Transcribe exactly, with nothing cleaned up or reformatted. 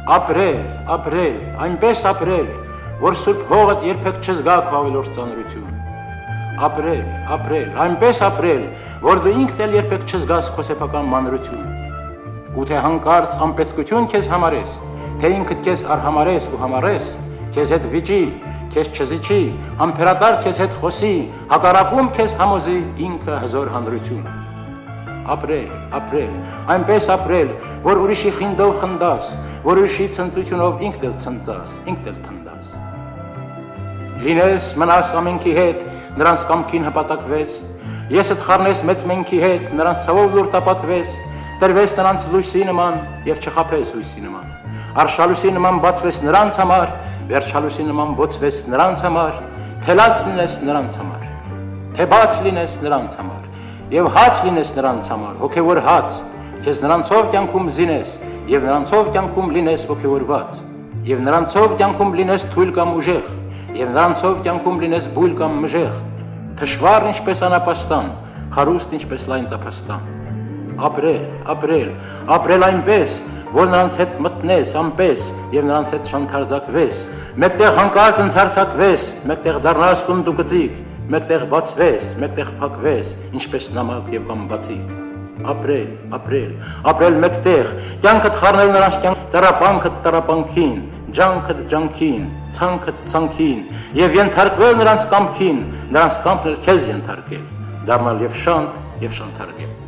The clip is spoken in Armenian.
ապրել, ապրել, այնպես ապրել, որ սուրբ հողդ երբեք չզգա քո ավելորդ ծանրություն։ Ապրել, ապրել, այնպես ապրել, որ դու ինքդ էլ երբեք չզգաս քո սեփական մանրություն։ Ու թե հանկարծ անպետքություն քեզ համարես, թե ինքդ քեզ արհամարես ու համարես, քեզ հետ վիճի, քեզ չզիջի, համբերատար քեզ հետ խոսի, հակառակում քեզ համոզի ինքը հզոր հանրություն։ Ապրել, ապրել, այնպես ապրել, որ ուրիշի խինդով խնդաս, որ ուրիշի ցնծությունով ինքդ էլ ցնծաս, ինքդ էլ թնդաս։ Լինես մնաս ամենքի հետ, նրանց կամքին հպատակվես, եսդ խառնես մեծ մենքի հետ, նրանց ցավով լուր տապակվես, տրվես նրանց լույսի նման եւ չխափես հույսի նման։ Արշալույսի նման բացվես նրանց համար, վերջալույսի նման բոցվես նրանց համար, թելած լինես նրանց համար, թե բաց լինես նրանց համար, եւ հաց լինես նրանց համար, հոգեվոր հաց, քեզ նրանցով կյանքում զինես, եւ նրանցով կյանքում լինես ոգեվորված, եւ նրանցով կյանքում լինես թույլ կամ ուժեղ, եւ նրանցով կյանքում լինես բույլ կամ մժեղ, թշվառ ինչպես անապաստան, հարուստ ինչպես լայն տափաստան։ Ապրել, ապրել, ապրել այնպես, որ նրանց հետ մտնես անպես եւ նրանց հետ շանթարձակվես, մեկտեղ հանկարծ ընթարցակվես, մեկտեղ դառնաս կունդուկծիկ, մեկտեղ բացվես, մեկտեղ փակվես, ինչպես նամակ եւ բամբացիկ։ Ապրել, ապրել, ապրել մեկտեղ, կյանքդ խառնել նրանց կյանք, տառապանքդ տառապանքին, ջանքդ ջանքին, ցանքդ ցանքին, եւ ենթարկվել նրանց կամքին, նրանց կամքն էլ քեզ ենթարկել, դառնալ եւ շանտ եւ շանթարկել։